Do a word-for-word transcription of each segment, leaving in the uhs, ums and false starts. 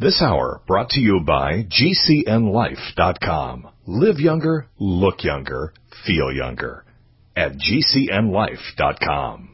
This hour brought to you by G C N life dot com. Live younger, look younger, feel younger at G C N life dot com.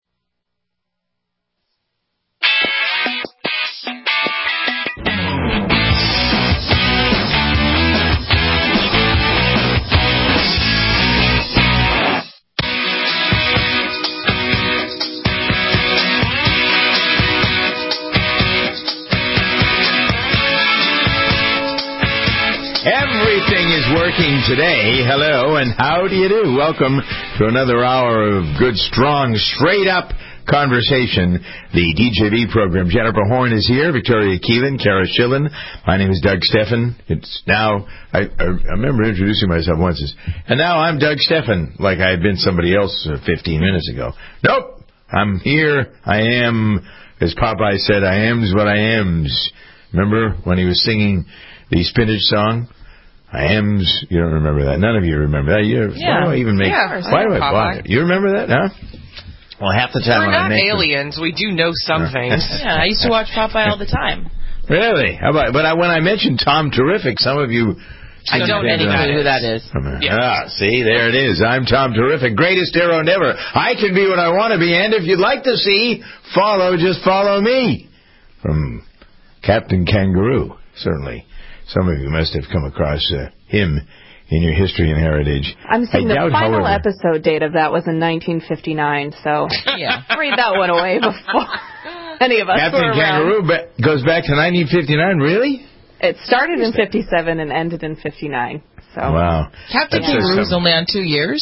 Everything is working today. Hello, and how do you do? Welcome to another hour of good, strong, straight-up conversation. The D J V program. Jennifer Horn is here. Victoria Keelan, Kara Schillen. My name is Doug Steffen. It's now, I, I remember introducing myself once as, and now I'm Doug Steffen, like I had been somebody else fifteen minutes ago. Nope. I'm here. I am, as Popeye said, I am's what I am's. Remember when he was singing the spinach song? I am's, you don't remember that. None of you remember that. You, yeah. Why do I even make, yeah, why do I bother? You remember that, huh? Well, half the time We're when not I make aliens. Them, we do know some things. Yeah, I used to watch Popeye all the time. Really? How about, but I, when I mentioned Tom Terrific, some of you... I don't know who that is. Yes. Ah, see, there it is. I'm Tom Terrific, greatest hero never. I can be what I want to be, and if you'd like to see, follow, just follow me. From Captain Kangaroo, certainly. Some of you must have come across uh, him in your history and heritage. I'm saying I the doubt, final however, episode date of that was in nineteen fifty-nine, so yeah. read that one away before any of us Captain were Kangaroo ba- goes back to nineteen fifty-nine, really? It started in fifty-seven and ended in fifty-nine. So. Wow. Captain That's Kangaroo's only on two years?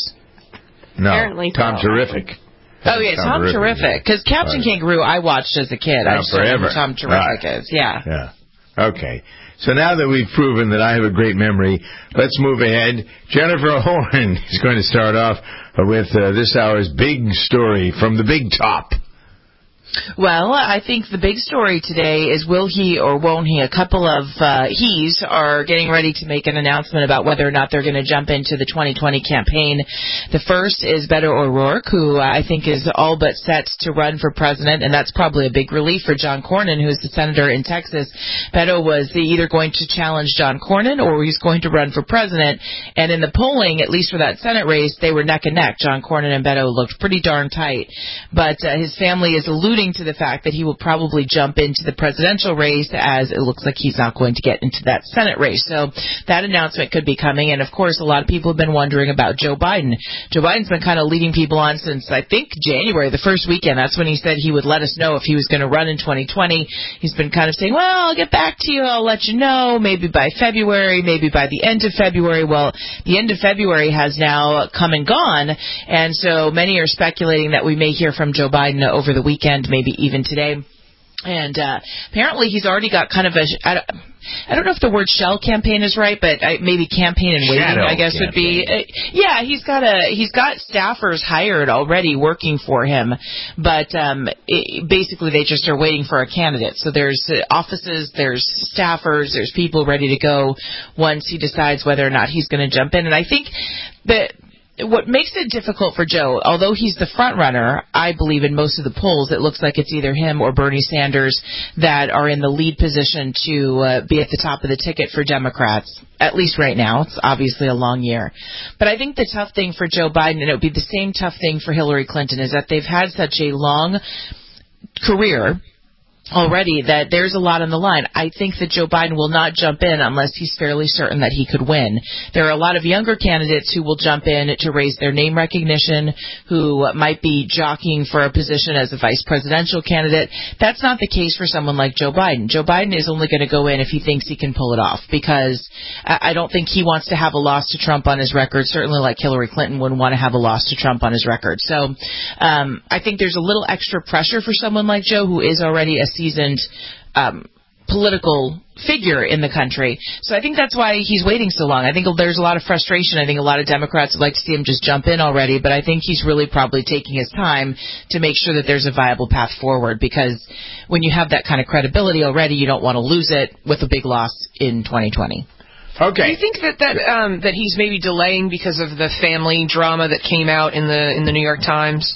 No, Apparently Tom so. Terrific. Oh, yeah, Tom, Tom Terrific. Because Captain right. Kangaroo I watched as a kid. Now I just don't know who Tom Terrific right. is. Yeah. Yeah. Okay. So now that we've proven that I have a great memory, let's move ahead. Jennifer Horn is going to start off with uh, this hour's big story from the big top. Well, I think the big story today is will he or won't he? A couple of uh, he's are getting ready to make an announcement about whether or not they're going to jump into the twenty twenty campaign. The first is Beto O'Rourke, who I think is all but set to run for president, and that's probably a big relief for John Cornyn, who's the senator in Texas. Beto was either going to challenge John Cornyn or he's going to run for president, and in the polling, at least for that Senate race, they were neck and neck. John Cornyn and Beto looked pretty darn tight, but uh, his family is alluding to the fact that he will probably jump into the presidential race, as it looks like he's not going to get into that Senate race. So that announcement could be coming. And, of course, a lot of people have been wondering about Joe Biden. Joe Biden's been kind of leading people on since, I think, January, the first weekend. That's when he said he would let us know if he was going to run in twenty twenty. He's been kind of saying, well, I'll get back to you. I'll let you know, maybe by February, maybe by the end of February. Well, the end of February has now come and gone. And so many are speculating that we may hear from Joe Biden over the weekend, maybe even today. And uh, apparently he's already got kind of a, I don't, I don't know if the word shell campaign is right, but I, maybe campaign and waiting, Shadow I guess campaign. would be. Uh, yeah, he's got a he's got staffers hired already working for him, but um, it, basically they just are waiting for a candidate. So there's uh, offices, there's staffers, there's people ready to go once he decides whether or not he's going to jump in. And I think that what makes it difficult for Joe, although he's the front runner, I believe in most of the polls, it looks like it's either him or Bernie Sanders that are in the lead position to uh, be at the top of the ticket for Democrats, at least right now. It's obviously a long year. But I think the tough thing for Joe Biden, and it would be the same tough thing for Hillary Clinton, is that they've had such a long career already that there's a lot on the line. I think that Joe Biden will not jump in unless he's fairly certain that he could win. There are a lot of younger candidates who will jump in to raise their name recognition, who might be jockeying for a position as a vice presidential candidate. That's not the case for someone like Joe Biden. Joe Biden is only going to go in if he thinks he can pull it off, because I don't think he wants to have a loss to Trump on his record, certainly like Hillary Clinton wouldn't want to have a loss to Trump on his record. So um, I think there's a little extra pressure for someone like Joe, who is already a seasoned um, political figure in the country. So I think that's why he's waiting so long. I think there's a lot of frustration. I think a lot of Democrats would like to see him just jump in already, but I think he's really probably taking his time to make sure that there's a viable path forward, because when you have that kind of credibility already, you don't want to lose it with a big loss in twenty twenty. Okay. Do you think that that um, that he's maybe delaying because of the family drama that came out in the in the New York Times?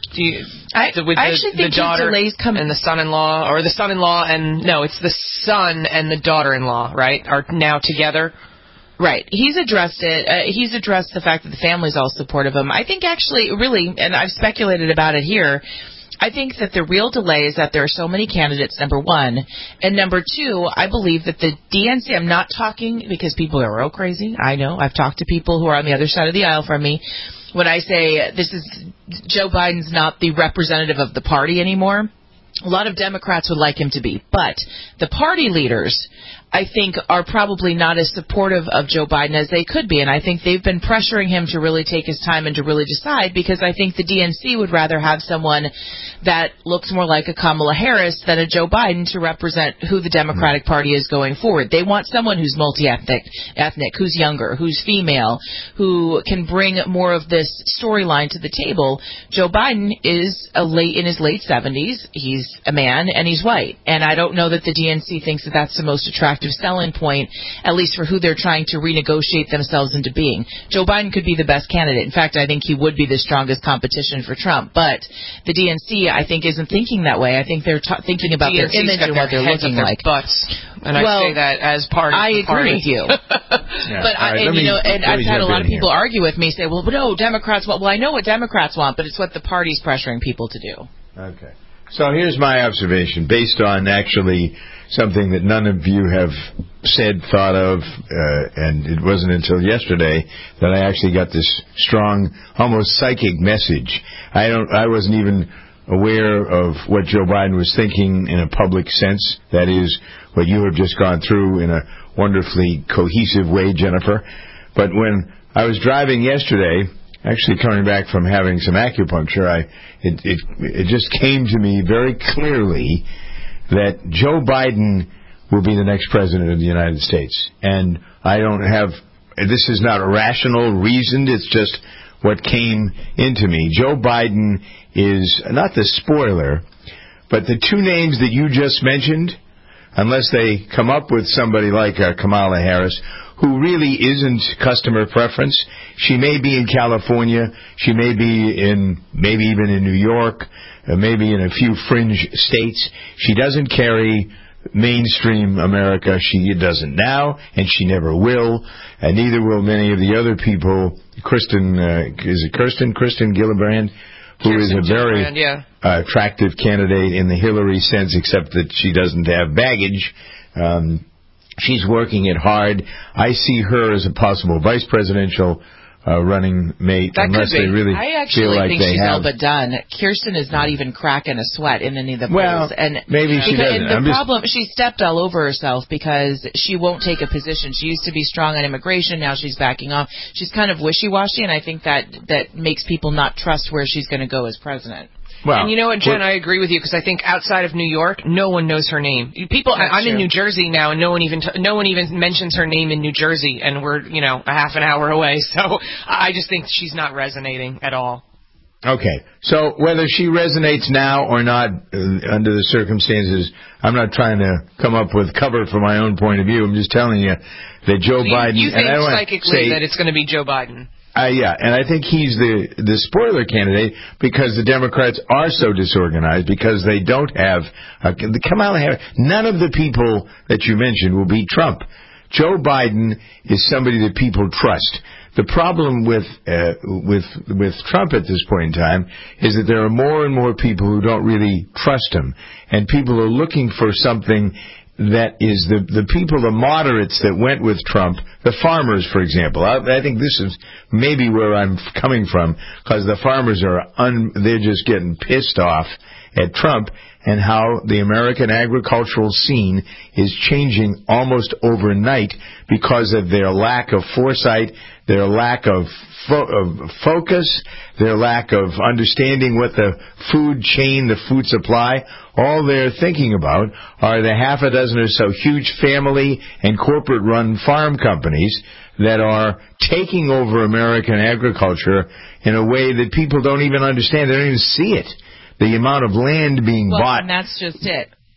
Do you, I, the, with I the, actually think the daughter his delays come and the son-in-law, or the son-in-law and no, it's the son and the daughter-in-law, right? Are now together. Right. He's addressed it. Uh, he's addressed the fact that the family's all supportive of him. I think actually, really, and I've speculated about it here, I think that the real delay is that there are so many candidates, number one. And number two, I believe that the D N C, I'm not talking because people are real crazy. I know. I've talked to people who are on the other side of the aisle from me. When I say this is Joe Biden's not the representative of the party anymore, a lot of Democrats would like him to be. But the party leaders, I think, are probably not as supportive of Joe Biden as they could be. And I think they've been pressuring him to really take his time and to really decide, because I think the D N C would rather have someone that looks more like a Kamala Harris than a Joe Biden to represent who the Democratic Party is going forward. They want someone who's multi-ethnic, ethnic, who's younger, who's female, who can bring more of this storyline to the table. Joe Biden is a late in his late seventies. He's a man, and he's white. And I don't know that the D N C thinks that that's the most attractive selling point, at least for who they're trying to renegotiate themselves into being. Joe Biden could be the best candidate. In fact, I think he would be the strongest competition for Trump. But the D N C, I think, isn't thinking that way. I think they're t- thinking about the their image and what they're looking their like. Butts. And well, I say that as part of I the party. agree with you. Yeah. But I, right, and, me, you know, and I've had a lot of people here. argue with me, say, well, but no, Democrats want. Well, I know what Democrats want, but it's what the party's pressuring people to do. Okay. So here's my observation, based on actually something that none of you have said, thought of, uh, and it wasn't until yesterday that I actually got this strong, almost psychic message. I don't. I wasn't even aware of what Joe Biden was thinking in a public sense. That is what you have just gone through in a wonderfully cohesive way, Jennifer. But when I was driving yesterday, actually coming back from having some acupuncture, I it, it it just came to me very clearly that Joe Biden will be the next president of the United States. And I don't have, this is not rational reasoned, it's just what came into me. Joe Biden is not the spoiler, but the two names that you just mentioned, unless they come up with somebody like uh, Kamala Harris, who really isn't customer preference. She may be in California, she may be in, maybe even in New York, uh, maybe in a few fringe states. She doesn't carry mainstream America. She doesn't now, and she never will, and neither will many of the other people. Kristen, uh, is it Kirsten? Kristen Gillibrand, who Kirsten is a very Gillibrand, yeah. uh, attractive candidate in the Hillary sense, except that she doesn't have baggage. Um, she's working it hard. I see her as a possible vice presidential uh, running mate, That unless could be. they really I actually feel like think they she's have. all but done. Kirsten is not even cracking a sweat in any of the Well, polls. And maybe she because, doesn't. and the I'm just- problem, she stepped all over herself because she won't take a position. She used to be strong on immigration. Now she's backing off. She's kind of wishy-washy, and I think that that makes people not trust where she's going to go as president. Well, And you know what, Jen, I agree with you, because I think outside of New York, no one knows her name. People, That's I'm in true. New Jersey now, and no one even t- no one even mentions her name in New Jersey, and we're you know a half an hour away. So I just think she's not resonating at all. Okay, so whether she resonates now or not, uh, under the circumstances, I'm not trying to come up with cover for my own point of view. I'm just telling you that Joe So you, Biden. you think and I don't wanna psychically say, that it's going to be Joe Biden? Uh, yeah, and I think he's the the spoiler candidate because the Democrats are so disorganized, because they don't have uh, the Kamala Harris. None of the people that you mentioned will beat Trump. Joe Biden is somebody that people trust. The problem with uh, with with Trump at this point in time is that there are more and more people who don't really trust him, and people are looking for something that is the the people, the moderates that went with Trump, the farmers, for example. I, I think this is maybe where I'm coming from, because the farmers are un, they're just getting pissed off at Trump and how the American agricultural scene is changing almost overnight because of their lack of foresight, their lack of, fo- of focus, their lack of understanding what the food chain, the food supply, all they're thinking about are the half a dozen or so huge family and corporate-run farm companies that are taking over American agriculture in a way that people don't even understand. They don't even see it. The amount of land being Well, bought. and that's just it.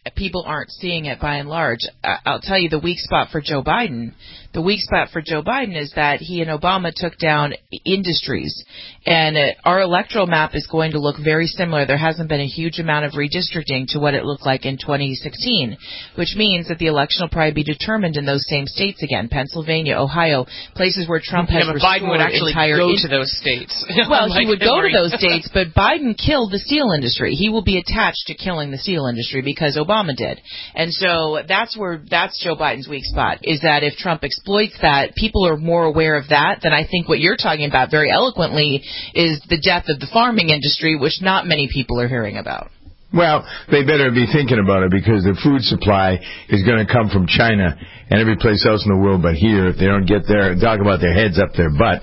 people aren't seeing it by and large. I'll tell you the weak spot for Joe Biden. The weak spot for Joe Biden is that he and Obama took down industries. And uh, our electoral map is going to look very similar. There hasn't been a huge amount of redistricting to what it looked like in twenty sixteen, which means that the election will probably be determined in those same states again, Pennsylvania, Ohio, places where Trump has yeah, but restored Biden would actually entire go in- to those states. Well, like he would go to Hillary. those states, but Biden killed the steel industry. He will be attached to killing the steel industry because Obama did. And so that's where that's Joe Biden's weak spot, is that if Trump exploits that, people are more aware of that than I think what you're talking about very eloquently is the death of the farming industry, which not many people are hearing about. Well, they better be thinking about it because the food supply is going to come from China and every place else in the world but here if they don't get there, talk about their heads up their butt.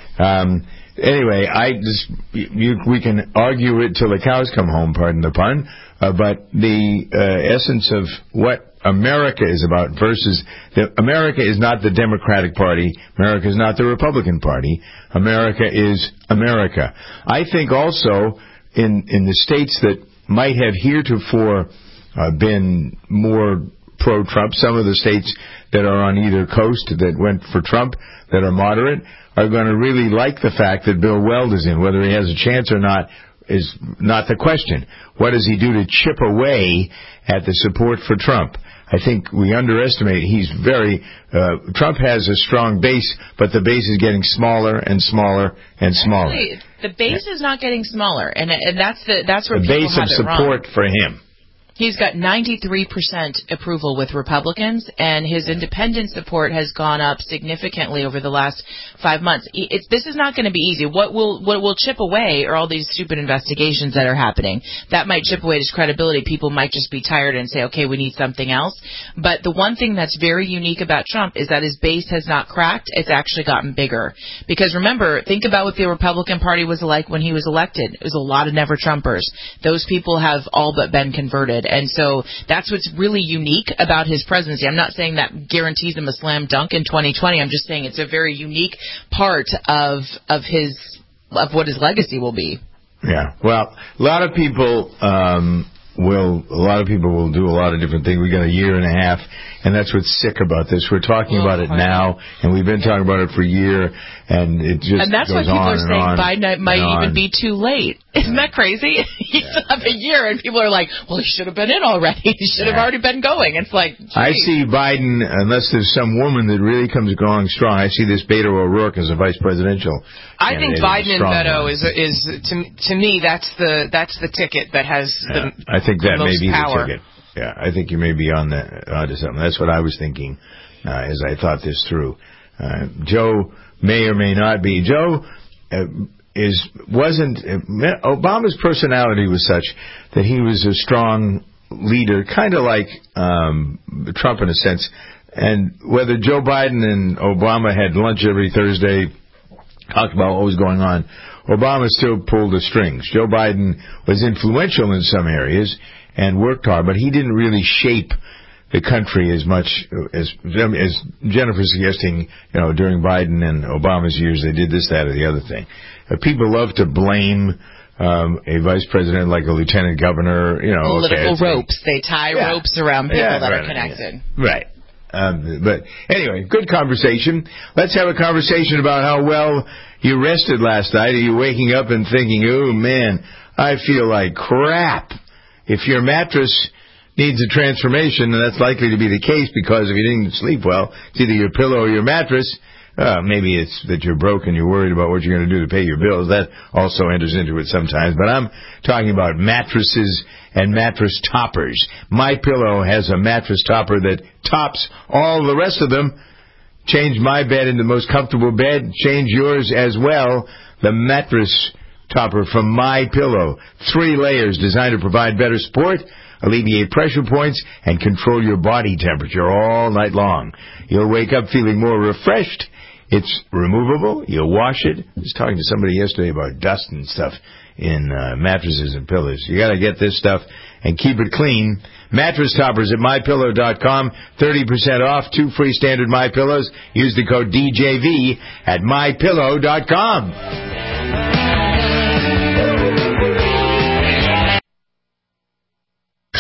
Um, anyway, I just, you, we can argue it till the cows come home, pardon the pun, uh, but the uh, essence of what America is about versus the, America is not the Democratic Party. America is not the Republican Party. America is America. I think also in in the states that might have heretofore uh, been more pro-Trump, some of the states that are on either coast that went for Trump, that are moderate, are going to really like the fact that Bill Weld is in. Whether he has a chance or not is not the question. What does he do to chip away at the support for Trump? I think we underestimate. He's very, uh, Trump has a strong base, but the base is getting smaller and smaller and smaller. Actually, the base is not getting smaller, and, and that's the that's where the people base have of it support wrong. for him. He's got ninety-three percent approval with Republicans, and his independent support has gone up significantly over the last five months. It's, this is not going to be easy. What will what will chip away are all these stupid investigations that are happening. That might chip away his credibility. People might just be tired and say, okay, we need something else. But the one thing that's very unique about Trump is that his base has not cracked. It's actually gotten bigger. Because remember, think about what the Republican Party was like when he was elected. It was a lot of never-Trumpers. Those people have all but been converted. And so that's what's really unique about his presidency. I'm not saying that guarantees him a slam dunk in twenty twenty. I'm just saying it's a very unique part of of his of what his legacy will be. Yeah. Well, a lot of people um, will a lot of people will do a lot of different things. We got a year and a half, and that's what's sick about this. We're talking well, about it now, and we've been talking about it for a year, and it just and that's goes why people on are saying on Biden might even on. be too late. Isn't that crazy? He Yeah. still have a year, and people are like, well, he should have been in already. He should have Yeah. already been going. It's like, geez. I see Biden, unless there's some woman that really comes going strong, I see this Beto O'Rourke as a vice presidential. I think candidate, Biden a and strong Beto one. is is to to me that's the that's the ticket that has Yeah, the I think that the may most be power. the ticket. Yeah, I think you may be on the onto something. That's what I was thinking uh, as I thought this through. Uh, Joe may or may not be. Joe uh, is wasn't uh, Obama's personality was such that he was a strong leader, kind of like um, Trump in a sense. And whether Joe Biden and Obama had lunch every Thursday, talked about what was going on, Obama still pulled the strings. Joe Biden was influential in some areas and worked hard, but he didn't really shape the country as much as as Jennifer's suggesting. You know, during Biden and Obama's years, they did this, that, or the other thing. Uh, people love to blame um, a vice president like a lieutenant governor. You know, political okay, ropes. They tie Yeah. ropes around people Yeah, that right, are connected. yeah. Right. Um, but anyway, good conversation. Let's have a conversation about how well you rested last night. Are you waking up and thinking, oh, man, I feel like crap? If your mattress needs a transformation, and that's likely to be the case because if you didn't sleep well, it's either your pillow or your mattress. Uh, maybe it's that you're broke and you're worried about what you're going to do to pay your bills. That also enters into it sometimes. But I'm talking about mattresses and mattress toppers. MyPillow has a mattress topper that tops all the rest of them. Change my bed into the most comfortable bed. Change yours as well. The mattress topper from MyPillow. Three layers designed to provide better support, alleviate pressure points, and control your body temperature all night long. You'll wake up feeling more refreshed. It's removable. You wash it. I was talking to somebody yesterday about dust and stuff in uh, mattresses and pillows. You got to get this stuff and keep it clean. Mattress toppers at my pillow dot com. thirty percent off. Two free standard MyPillows. Use the code D J V at my pillow dot com.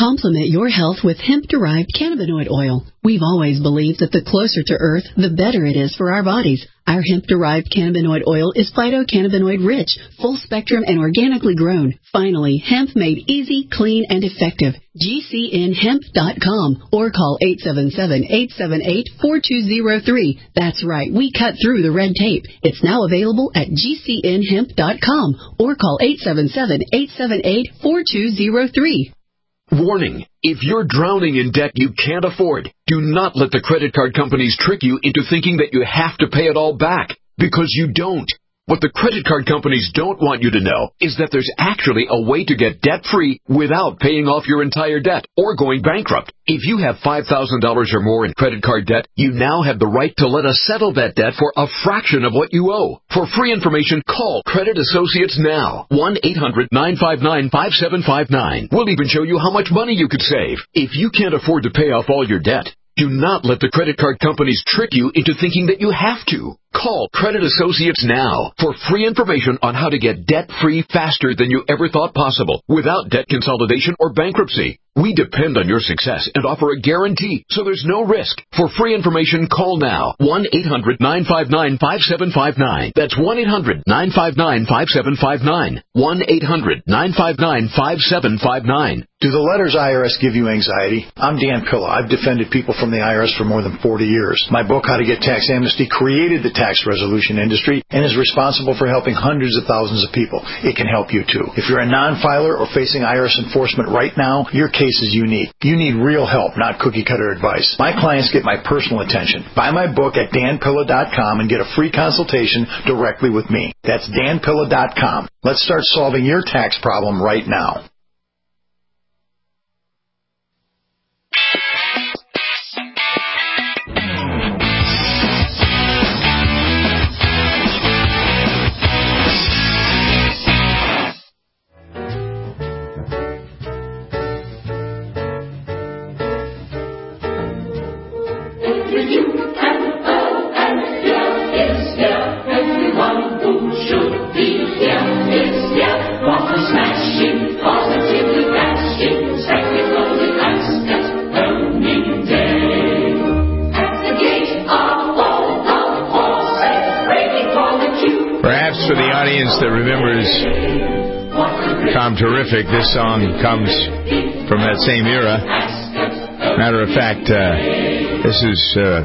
Complement your health with hemp-derived cannabinoid oil. We've always believed that the closer to Earth, the better it is for our bodies. Our hemp-derived cannabinoid oil is phytocannabinoid-rich, full-spectrum, and organically grown. Finally, hemp made easy, clean, and effective. G C N hemp dot com or call eight seven seven, eight seven eight, four two zero three. That's right, we cut through the red tape. It's now available at G C N hemp dot com or call eight seven seven, eight seven eight, four two zero three. Warning, if you're drowning in debt you can't afford, do not let the credit card companies trick you into thinking that you have to pay it all back, because you don't. What the credit card companies don't want you to know is that there's actually a way to get debt-free without paying off your entire debt or going bankrupt. If you have five thousand dollars or more in credit card debt, you now have the right to let us settle that debt for a fraction of what you owe. For free information, call Credit Associates now. one eight hundred, nine five nine, five seven five nine. We'll even show you how much money you could save. If you can't afford to pay off all your debt, do not let the credit card companies trick you into thinking that you have to. Call Credit Associates now for free information on how to get debt-free faster than you ever thought possible without debt consolidation or bankruptcy. We depend on your success and offer a guarantee, so there's no risk. For free information, call now. one eight hundred, nine five nine, five seven five nine. That's one eight hundred, nine five nine, five seven five nine. one eight hundred, nine five nine, five seven five nine. Do the letters I R S give you anxiety? I'm Dan Pilla. I've defended people from the I R S for more than forty years. My book, How to Get Tax Amnesty, created the tax resolution industry and is responsible for helping hundreds of thousands of people. It can help you too. If you're a non-filer or facing I R S enforcement right now, your case is unique. You need real help, not cookie-cutter advice. My clients get my personal attention. Buy my book at dan pilla dot com and get a free consultation directly with me. That's dan pilla dot com. Let's start solving your tax problem right now. For the audience that remembers Tom Terrific, this song comes from that same era. Matter of fact, uh, this is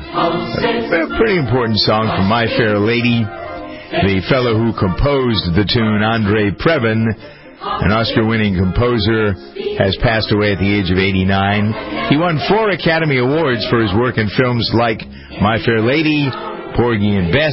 uh, a pretty important song from My Fair Lady. The fellow who composed the tune, Andre Previn, an Oscar-winning composer, has passed away at the age of eighty-nine. He won four Academy Awards for his work in films like My Fair Lady, Porgy and Bess.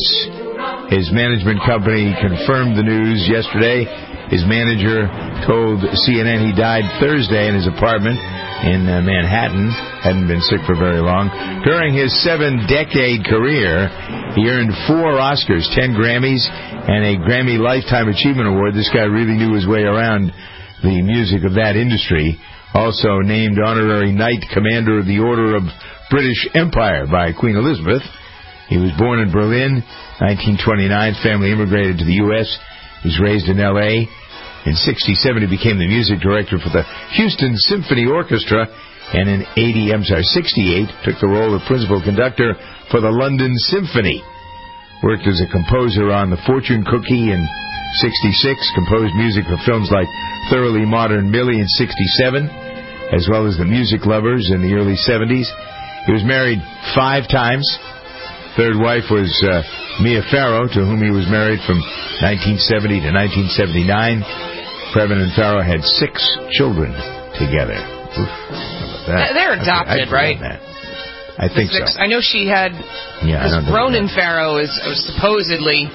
His management company confirmed the news yesterday. His manager told C N N he died Thursday in his apartment in uh, Manhattan. Hadn't been sick for very long. During his seven-decade career, he earned four Oscars, ten Grammys, and a Grammy Lifetime Achievement Award. This guy really knew his way around the music of that industry. Also named Honorary Knight Commander of the Order of British Empire by Queen Elizabeth. He was born in Berlin, nineteen twenty-nine. Family immigrated to the U S He was raised in L A In sixty-seven, he became the music director for the Houston Symphony Orchestra, and in eighty, I'm sorry, sixty-eight, took the role of principal conductor for the London Symphony. Worked as a composer on The Fortune Cookie in sixty-six. Composed music for films like Thoroughly Modern Millie in sixty-seven, as well as The Music Lovers in the early seventies. He was married five times. Third wife was uh, Mia Farrow, to whom he was married from nineteen seventy to nineteen seventy-nine. Previn and Farrow had six children together. Oof, that? They're adopted, I, I right? That. I think six, so. I know she had. Yeah, I don't Ronan Farrow is, is supposedly.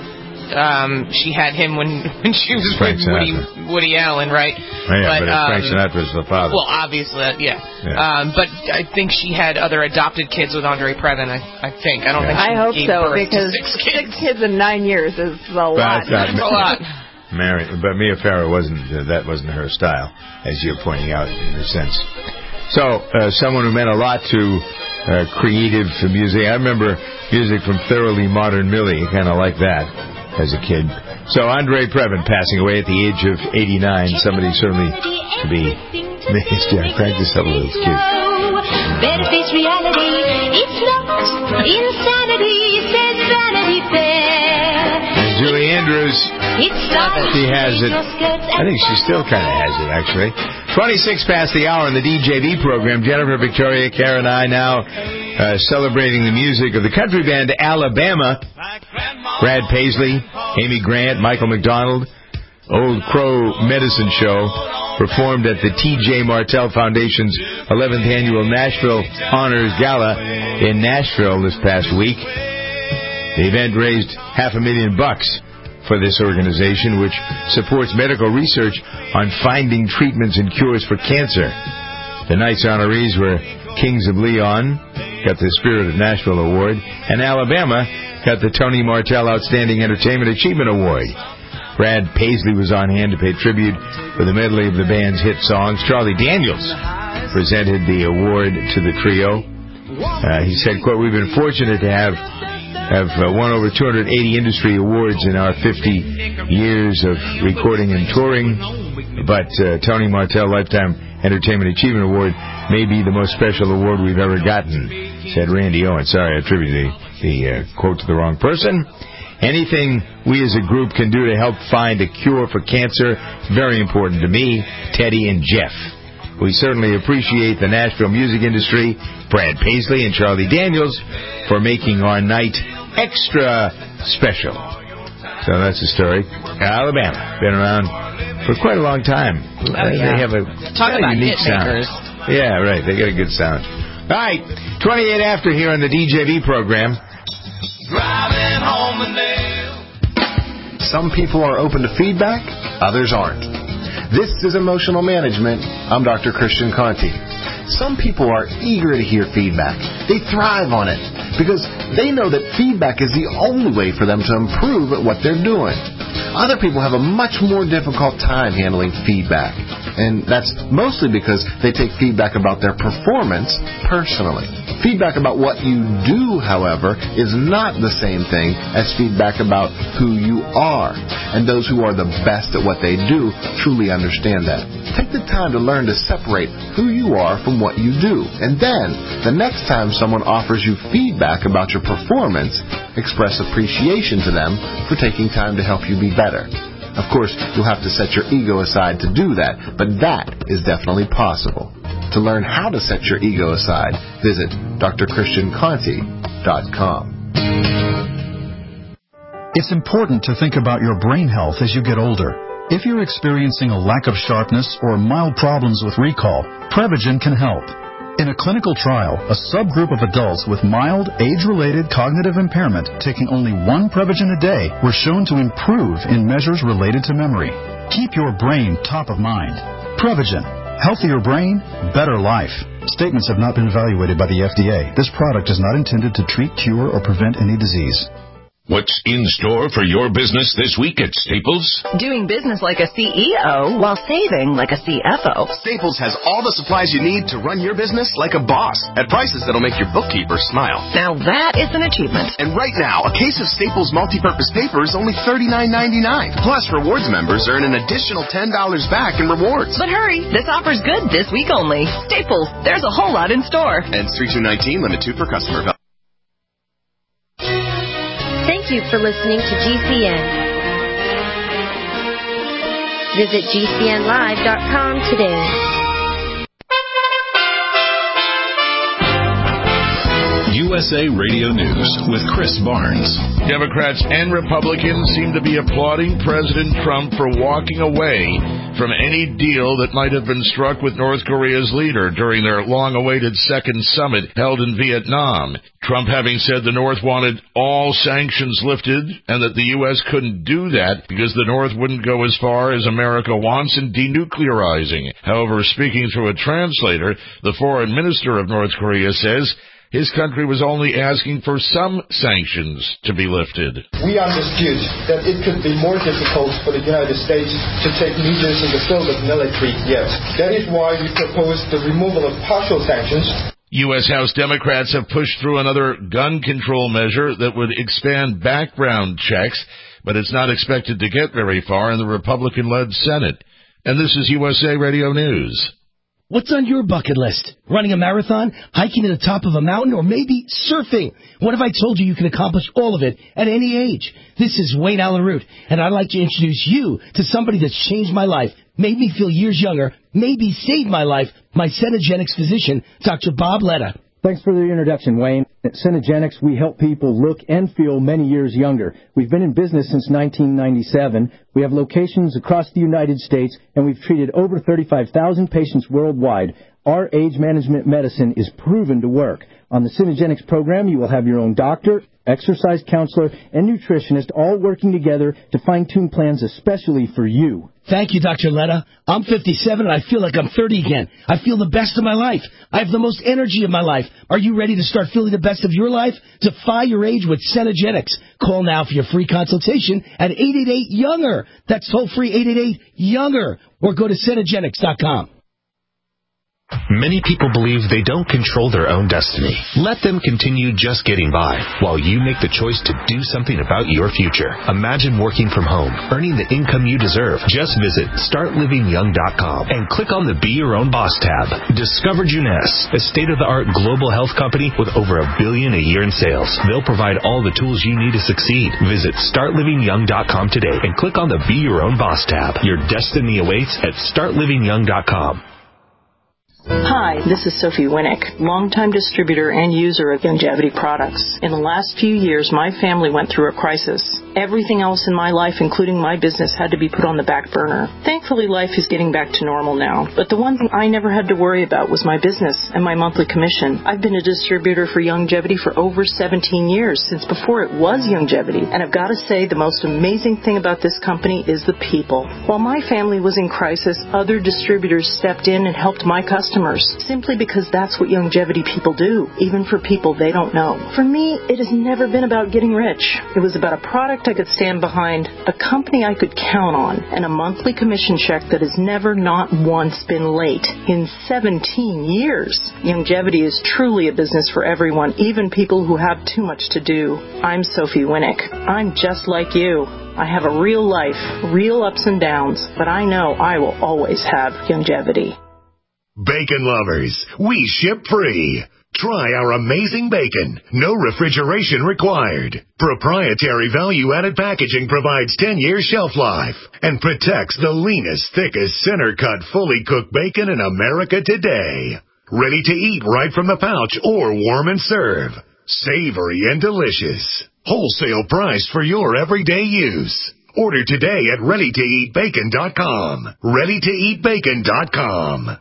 Um, she had him when, when she was Frank with Woody, Woody Allen, right? Oh, yeah, but, but um, Frank Sinatra's the father. Well, obviously, yeah. yeah. Um, but I think she had other adopted kids with Andre Previn. I, I think. I don't yeah. think. She I hope gave so birth because to six kids. six kids in nine years is a lot. That's a lot. Mary, but Mia Farrow wasn't. Uh, that wasn't her style, as you're pointing out in a sense. So, uh, someone who meant a lot to uh, creative music. I remember music from Thoroughly Modern Millie. Kind of like that as a kid. So Andre Previn passing away at the age of eighty-nine. Somebody certainly to be Yeah, practice up a little. It's cute. Better face reality. It's not insanity, says Vanity Fair. And Julie Andrews, she has it. I think she still kind of has it, actually. twenty-six past the hour in the D J V program. Jennifer, Victoria, Karen, and I now uh, celebrating the music of the country band Alabama. Brad Paisley, Amy Grant, Michael McDonald, Old Crow Medicine Show performed at the T J Martell Foundation's eleventh Annual Nashville Honors Gala in Nashville this past week. The event raised half a million bucks for this organization, which supports medical research on finding treatments and cures for cancer. The night's honorees were Kings of Leon, got the Spirit of Nashville Award, and Alabama got the Tony Martell Outstanding Entertainment Achievement Award. Brad Paisley was on hand to pay tribute with a medley of the band's hit songs. Charlie Daniels presented the award to the trio. Uh, he said, quote, "We've been fortunate to have have uh, won over two hundred eighty industry awards in our fifty years of recording and touring, but uh, Tony Martell Lifetime Entertainment Achievement Award may be the most special award we've ever gotten," said Randy Owen. Sorry, I attributed the, the uh, quote to the wrong person. "Anything we as a group can do to help find a cure for cancer is very important to me, Teddy, and Jeff. We certainly appreciate the Nashville music industry, Brad Paisley and Charlie Daniels, for making our night extra special." So that's the story. Alabama, been around for quite a long time. Oh, yeah. They have a Talk about unique hit sound. makers. Yeah, right. They got a good sound. All right, twenty-eight after here on the D J V program. Driving home the nail. Some people are open to feedback, others aren't. This is Emotional Management. I'm Doctor Christian Conti. Some people are eager to hear feedback. They thrive on it because they know that feedback is the only way for them to improve at what they're doing. Other people have a much more difficult time handling feedback, and that's mostly because they take feedback about their performance personally. Feedback about what you do, however, is not the same thing as feedback about who you are, and those who are the best at what they do truly understand that. Take the time to learn to separate who you are from what you do, and then, the next time someone offers you feedback about your performance, express appreciation to them for taking time to help you be better. Of course, you'll have to set your ego aside to do that, but that is definitely possible. To learn how to set your ego aside, visit D R Christian Conti dot com. It's important to think about your brain health as you get older. If you're experiencing a lack of sharpness or mild problems with recall, Prevagen can help. In a clinical trial, a subgroup of adults with mild, age-related cognitive impairment taking only one Prevagen a day were shown to improve in measures related to memory. Keep your brain top of mind. Prevagen. Healthier brain, better life. Statements have not been evaluated by the F D A. This product is not intended to treat, cure, or prevent any disease. What's in store for your business this week at Staples? Doing business like a C E O while saving like a C F O. Staples has all the supplies you need to run your business like a boss at prices that'll make your bookkeeper smile. Now that is an achievement. And right now, a case of Staples multi-purpose paper is only thirty-nine ninety-nine. Plus, rewards members earn an additional ten dollars back in rewards. But hurry, this offer's good this week only. Staples, there's a whole lot in store. Ends three two nineteen, limit two per customer. Thank you for listening to G C N. Visit G C N live dot com today. U S A Radio News with Chris Barnes. Democrats and Republicans seem to be applauding President Trump for walking away from any deal that might have been struck with North Korea's leader during their long-awaited second summit held in Vietnam. Trump having said the North wanted all sanctions lifted and that the U S couldn't do that because the North wouldn't go as far as America wants in denuclearizing. However, speaking through a translator, the foreign minister of North Korea says his country was only asking for some sanctions to be lifted. We understood that it could be more difficult for the United States to take measures in the field of military gifts. That is why we proposed the removal of partial sanctions. U S House Democrats have pushed through another gun control measure that would expand background checks, but it's not expected to get very far in the Republican-led Senate. And this is U S A Radio News. What's on your bucket list? Running a marathon, hiking to the top of a mountain, or maybe surfing? What if I told you you can accomplish all of it at any age? This is Wayne Allen Root, and I'd like to introduce you to somebody that's changed my life, made me feel years younger, maybe saved my life, my Cenegenics physician, Doctor Bob Letta. Thanks for the introduction, Wayne. At Cenegenics, we help people look and feel many years younger. We've been in business since nineteen ninety-seven. We have locations across the United States, and we've treated over thirty-five thousand patients worldwide. Our age management medicine is proven to work. On the Cenegenics program, you will have your own doctor, exercise counselor, and nutritionist all working together to fine-tune plans especially for you. Thank you, Doctor Letta. I'm fifty-seven and I feel like I'm thirty again. I feel the best of my life. I have the most energy of my life. Are you ready to start feeling the best of your life? Defy your age with Cenegenics. Call now for your free consultation at eight eight eight, younger. That's toll-free eight eight eight, younger. Or go to Cenegenics dot com. Many people believe they don't control their own destiny. Let them continue just getting by while you make the choice to do something about your future. Imagine working from home, earning the income you deserve. Just visit start living young dot com and click on the Be Your Own Boss tab. Discover Juness, a state-of-the-art global health company with over a billion a year in sales. They'll provide all the tools you need to succeed. Visit start living young dot com today and click on the Be Your Own Boss tab. Your destiny awaits at start living young dot com. Hi, this is Sophie Winnick, longtime distributor and user of Youngevity products. In the last few years, my family went through a crisis. Everything else in my life, including my business, had to be put on the back burner. Thankfully, life is getting back to normal now. But the one thing I never had to worry about was my business and my monthly commission. I've been a distributor for Youngevity for over seventeen years, since before it was Youngevity. And I've got to say, the most amazing thing about this company is the people. While my family was in crisis, other distributors stepped in and helped my customers, simply because that's what Youngevity people do, even for people they don't know. For me, it has never been about getting rich. It was about a product I could stand behind, a company I could count on, and a monthly commission check that has never not once been late in seventeen years. Youngevity is truly a business for everyone, even people who have too much to do. I'm Sophie Winnick. I'm just like you. I have a real life, real ups and downs, but I know I will always have Youngevity. Bacon lovers, we ship free. Try our amazing bacon. No refrigeration required. Proprietary value-added packaging provides ten years shelf life and protects the leanest, thickest, center-cut, fully cooked bacon in America today. Ready to eat right from the pouch or warm and serve. Savory and delicious. Wholesale price for your everyday use. Order today at ready to eat bacon dot com. ready to eat bacon dot com.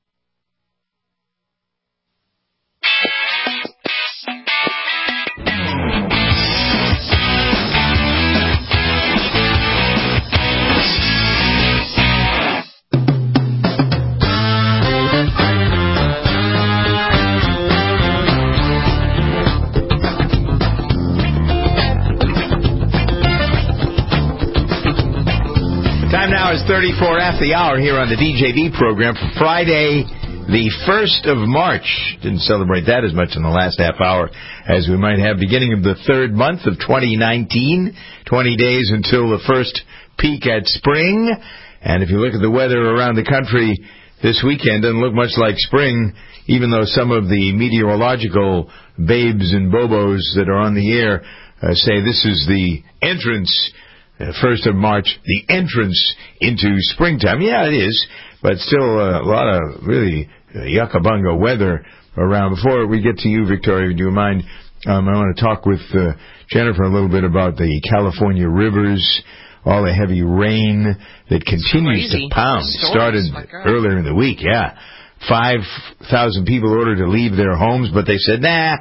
Time now is thirty-four after the hour here on the D J V program for Friday, the first of March. Didn't celebrate that as much in the last half hour as we might have. Beginning of the third month of twenty nineteen, twenty days until the first peak at spring. And if you look at the weather around the country this weekend, doesn't look much like spring, even though some of the meteorological babes and bobos that are on the air uh, say this is the entrance Uh, first of March, the entrance into springtime. Yeah, it is, but still uh, a lot of really uh, yuckabunga weather around. Before we get to you, Victoria, do you mind? Um, I want to talk with uh, Jennifer a little bit about the California rivers, all the heavy rain that continues to pound. It started earlier in the week, yeah. five thousand people ordered to leave their homes, but they said, nah.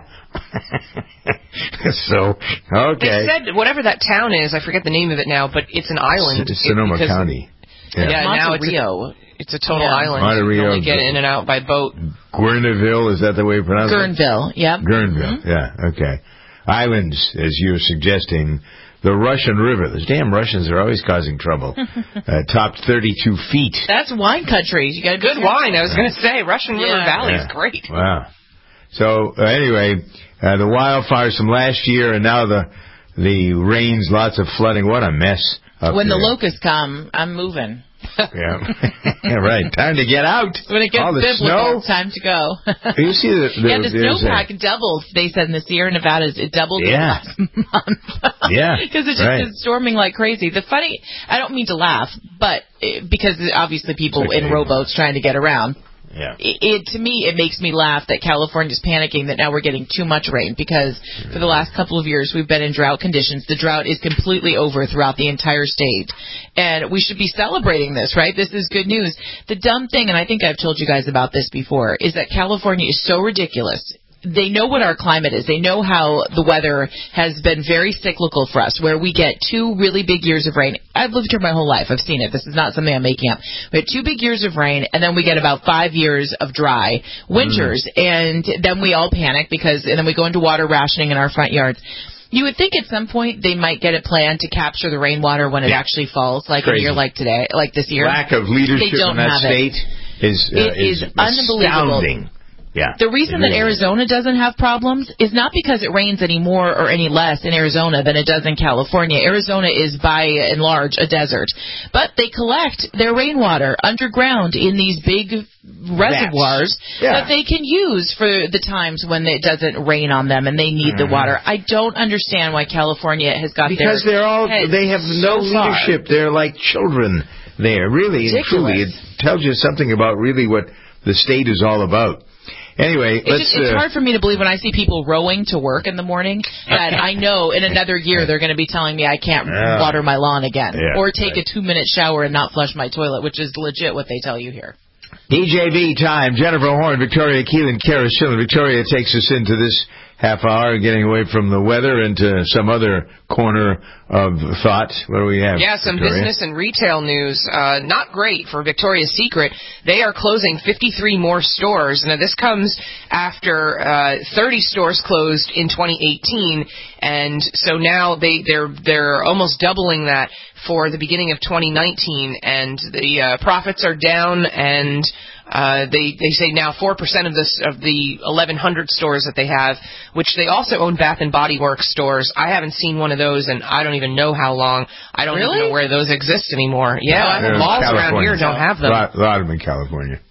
So, okay. They said whatever that town is, I forget the name of it now, but it's an island. S- Sonoma it, County. Yeah, Yeah, now it's Rio. a, it's a total Yeah. island. Monte You Rio. can only get in and out by boat. Guerneville, is that the way you pronounce it? Guerneville, yep. Guerneville, Mm-hmm. yeah, okay. Islands, as you're suggesting. The Russian River. Those damn Russians are always causing trouble. uh, topped thirty-two feet. That's wine country. You got Good wine, I was going to say. Russian Yeah. River Valley Yeah. is great. Wow. So, uh, anyway, uh, the wildfires from last year and now the the rains, lots of flooding. What a mess up When there. the locusts come, I'm moving. Yeah. Right. Time to get out. When it gets All the biblical, snow. time to go. You see the, the yeah, the there's snowpack a- doubled. They said in the Sierra Nevadas it doubled in the Yeah. last month. Yeah. Because it just right. is storming like crazy. The funny, I don't mean to laugh, but eh, because obviously people It's okay. in rowboats trying to get around. Yeah. It, it to me it makes me laugh that California's panicking that now we're getting too much rain, because for the last couple of years we've been in drought conditions. The drought is completely over throughout the entire state, and we should be celebrating this, right? This is good news. The dumb thing, and I think I've told you guys about this before, is that California is so ridiculous. They know what our climate is. They know how the weather has been very cyclical for us, where we get two really big years of rain. I've lived here my whole life. I've seen it. This is not something I'm making up. We have two big years of rain, and then we get about five years of dry winters, mm. and then we all panic because, and then we go into water rationing in our front yards. You would think at some point they might get a plan to capture the rainwater when it yeah. actually falls, like Crazy. a year like today, like this year. Lack of leadership they don't in that have state it. is uh, it is, is unbelievable. astounding. Yeah. The reason that Arizona doesn't have problems is not because it rains any more or any less in Arizona than it does in California. Arizona is by and large a desert. But they collect their rainwater underground in these big reservoirs yeah. that they can use for the times when it doesn't rain on them and they need mm-hmm. the water. I don't understand why California has got because their they're all heads they have no so far. leadership. They're like children there. Really and truly, it tells you something about really what the state is all about. Anyway, it's, let's, just, it's uh, hard for me to believe when I see people rowing to work in the morning that I know in another year they're going to be telling me I can't yeah. water my lawn again yeah, or take right. a two-minute shower and not flush my toilet, which is legit what they tell you here. D J V time. Jennifer Horn, Victoria Keelan, Kara Schillen. Victoria takes us into this half hour, getting away from the weather into some other corner of thought. What do we have? Yeah, some Victoria? business and retail news. Uh, not great for Victoria's Secret. They are closing fifty-three more stores. Now, this comes after uh, thirty stores closed in twenty eighteen, and so now they, they're they're almost doubling that for the beginning of twenty nineteen, and the uh, profits are down, and uh, they they say now four percent of this of the eleven hundred stores that they have, which they also own Bath and Body Works stores. I haven't seen one of those, and I don't even know how long. I don't really? even know where those exist anymore. Yeah, yeah malls California. around here don't have them. A lot, lot of them in California.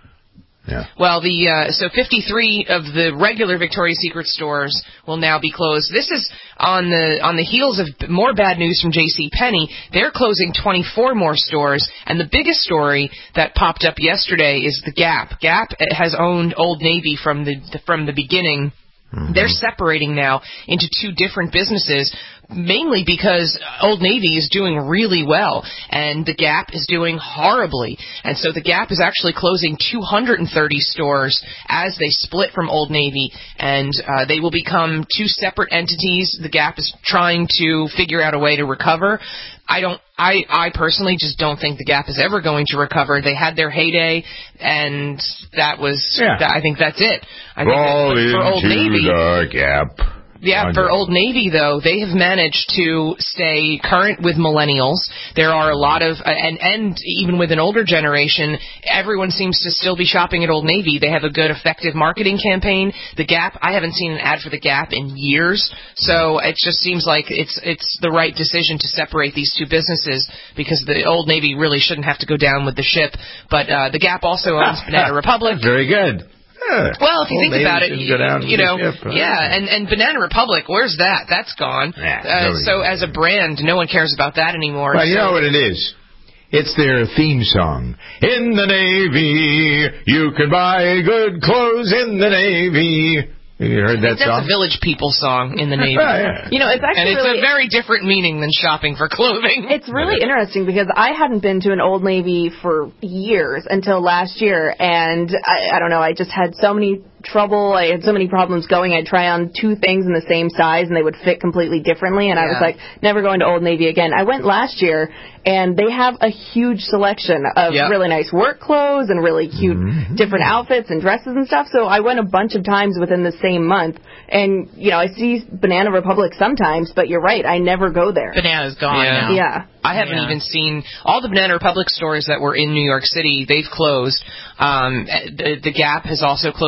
Yeah. Well, the uh, so fifty-three of the regular Victoria's Secret stores will now be closed. This is on the on the heels of more bad news from JCPenney. They're closing twenty-four more stores, and the biggest story that popped up yesterday is the Gap. Gap has owned Old Navy from the from the beginning. Mm-hmm. They're separating now into two different businesses, mainly because Old Navy is doing really well and the Gap is doing horribly. And so the Gap is actually closing two hundred thirty stores as they split from Old Navy, and uh, they will become two separate entities. The Gap is trying to figure out a way to recover. I don't. I, I personally just don't think the Gap is ever going to recover. They had their heyday, and that was. Yeah. That, I think that's it. I Roll think that, for Old Navy, the Gap. Yeah, for Old Navy, though, they have managed to stay current with millennials. There are a lot of, and, and even with an older generation, everyone seems to still be shopping at Old Navy. They have a good, effective marketing campaign. The Gap, I haven't seen an ad for the Gap in years, so it just seems like it's it's the right decision to separate these two businesses, because the Old Navy really shouldn't have to go down with the ship. But uh, the Gap also owns Banana Republic. Very good. Yeah. Well, if you Old think Navy about it, you, down you know, ship, huh? yeah, and, and Banana Republic, where's that? That's gone. Yeah, uh, so as a brand, no one cares about that anymore. Well, so. you know what it is? It's their theme song. In the Navy, you can buy good clothes in the Navy. Have you heard that That's song? a Village People song in the Navy. Yeah. You know, it's actually and it's really, a very different meaning than shopping for clothing. It's really interesting because I hadn't been to an Old Navy for years until last year, and I, I don't know, I just had so many trouble. I had so many problems going. I'd try on two things in the same size, and they would fit completely differently, and I was Yeah. like, never going to Old Navy again. I went last year, and they have a huge selection of Yep. really nice work clothes and really cute Mm-hmm. different outfits and dresses and stuff, so I went a bunch of times within the same month, and, you know, I see Banana Republic sometimes, but you're right, I never go there. Banana's gone Yeah. now. Yeah. I haven't Yeah. even seen all the Banana Republic stores that were in New York City. They've closed. Um, the, the Gap has also closed a bunch of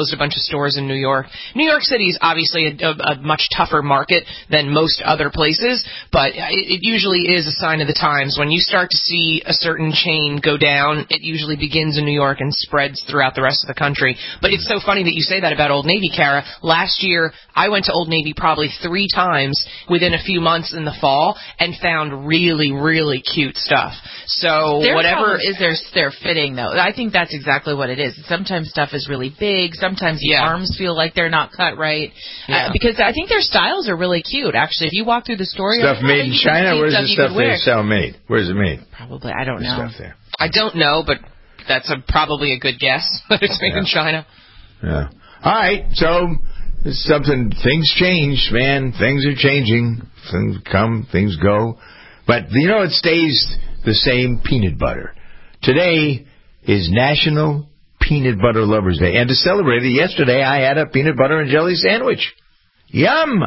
stores in New York. New York City is obviously a, a, a much tougher market than most other places, but it, it usually is a sign of the times. When you start to see a certain chain go down, it usually begins in New York and spreads throughout the rest of the country. But it's so funny that you say that about Old Navy, Kara. Last year, I went to Old Navy probably three times within a few months in the fall and found really, really cute stuff. So Their whatever is their their fitting, though. I think that's exactly what it is. Sometimes stuff is really big. Sometimes the Yeah. arms feel like they're not cut right. Yeah. Uh, because I think their styles are really cute. Actually, if you walk through the store, Stuff you're like, made oh, in you can China? see Where's the you stuff could they wear. sell made? Where's it made? Probably, I don't The know. stuff there. I don't know, but that's a, probably a good guess that it's made Yeah. in China. Yeah. All right. So it's something. Things change, man. Things are changing. Things come, things go. But you know, it stays the same. Peanut butter. Today is National Peanut Butter Lovers Day, and to celebrate it, yesterday I had a peanut butter and jelly sandwich. Yum!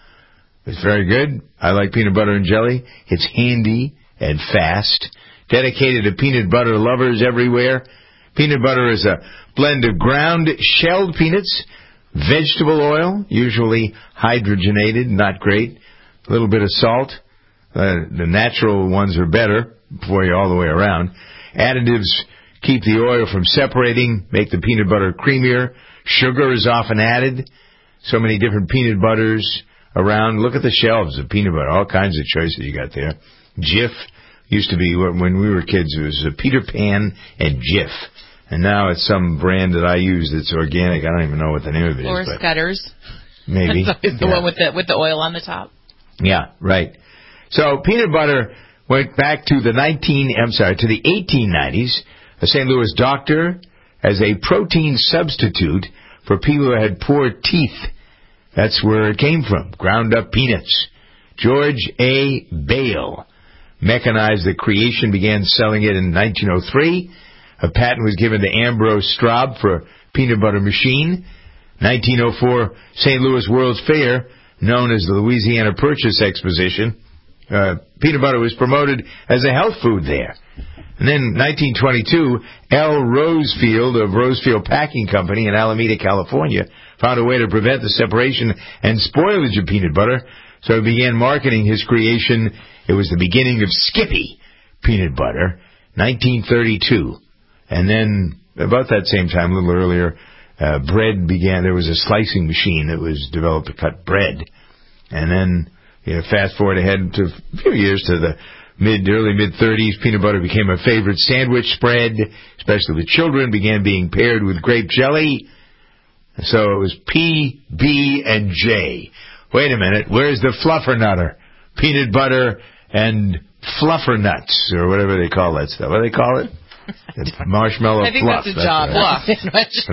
It's very good. I like peanut butter and jelly. It's handy and fast. Dedicated to peanut butter lovers everywhere. Peanut butter is a blend of ground shelled peanuts, vegetable oil, usually hydrogenated, not great, a little bit of salt. Uh, the natural ones are better for you all the way around. Additives keep the oil from separating, make the peanut butter creamier. Sugar is often added. So many different peanut butters around. Look at the shelves of peanut butter. All kinds of choices you got there. Jif used to be, when we were kids, it was Peter Pan and Jif. And now it's some brand that I use that's organic. I don't even know what the name of it Or is. Or Scudder's. Maybe. That's always the Yeah. one with the with the oil on the top. Yeah, right. So peanut butter went back to the nineteen. I'm sorry, to the eighteen nineties. A Saint Louis doctor as a protein substitute for people who had poor teeth. That's where it came from. Ground up peanuts. George A. Bale mechanized the creation, began selling it in nineteen oh three. A patent was given to Ambrose Straub for a peanut butter machine. nineteen oh four, Saint Louis World's Fair, known as the Louisiana Purchase Exposition. Uh, peanut butter was promoted as a health food there. And then nineteen twenty-two, L. Rosefield of Rosefield Packing Company in Alameda, California, found a way to prevent the separation and spoilage of peanut butter, so he began marketing his creation. It was the beginning of Skippy peanut butter, nineteen thirty-two. And then, about that same time, a little earlier, uh, bread began. There was a slicing machine that was developed to cut bread. And then, you know, fast forward ahead to a few years to the mid, early mid-thirties, peanut butter became a favorite sandwich spread, especially with children, began being paired with grape jelly. So it was P, B, and J. Wait a minute, where's the fluffernutter? Peanut butter and fluffernuts, or whatever they call that stuff. What do they call it? The marshmallow I think fluff. that's a job. Right.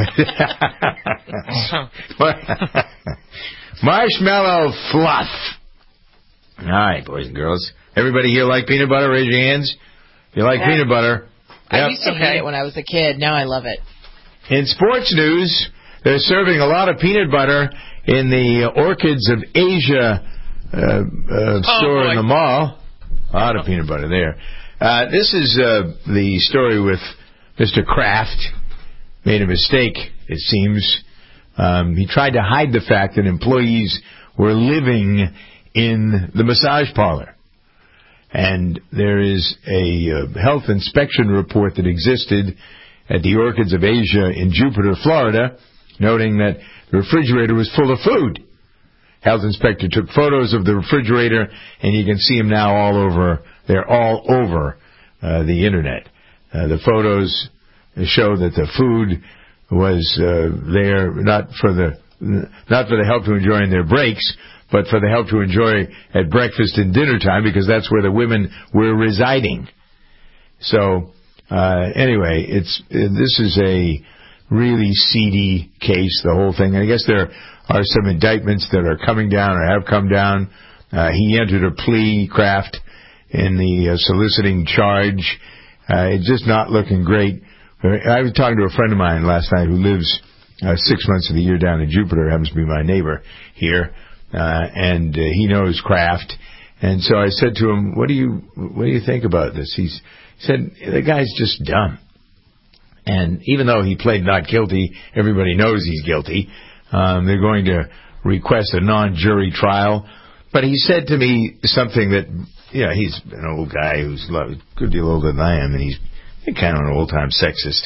No, no. Marshmallow fluff. All right, boys and girls. Everybody here like peanut butter? Raise your hands. If you like Yeah. peanut butter. I Yep. used to hate it when I was a kid. Now I love it. In sports news, they're serving a lot of peanut butter in the Orchids of Asia uh, uh, store boy. in the mall. A lot of peanut butter there. Uh, this is uh, the story with Mister Kraft. Made a mistake, it seems. Um, he tried to hide the fact that employees were living in the massage parlor. And there is a uh, health inspection report that existed at the Orchids of Asia in Jupiter, Florida, noting that the refrigerator was full of food. Health inspector took photos of the refrigerator, and you can see them now all over. They're all over uh, the internet. Uh, the photos show that the food was uh, there not for the not for the help to enjoy in their breaks, but for the help to enjoy at breakfast and dinner time, because that's where the women were residing. So uh, anyway, it's this is a really seedy case, the whole thing. And I guess there are some indictments that are coming down or have come down. Uh, he entered a plea, Kraft, in the uh, soliciting charge. Uh, it's just not looking great. I was talking to a friend of mine last night who lives uh, six months of the year down in Jupiter, happens to be my neighbor here, uh, and uh, he knows Kraft. And so I said to him, "What do you what do you think about this?" He's, he said, "The guy's just dumb. And even though he pled not guilty, everybody knows he's guilty. Um, they're going to request a non-jury trial. But he said to me something that, you know, he's an old guy who's a good deal older than I am, and he's kind of an old-time sexist.